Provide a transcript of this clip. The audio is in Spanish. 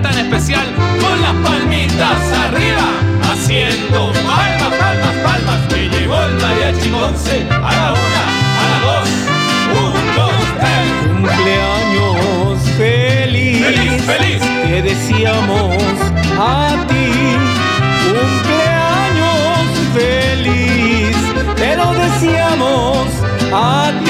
tan especial, con las palmitas arriba, haciendo palmas, palmas, palmas, que llegó el mariachi Conce a la una, a la dos, un, dos, tres. Cumpleaños feliz, feliz, feliz, te deseamos a ti. Cumpleaños feliz, te lo deseamos a ti.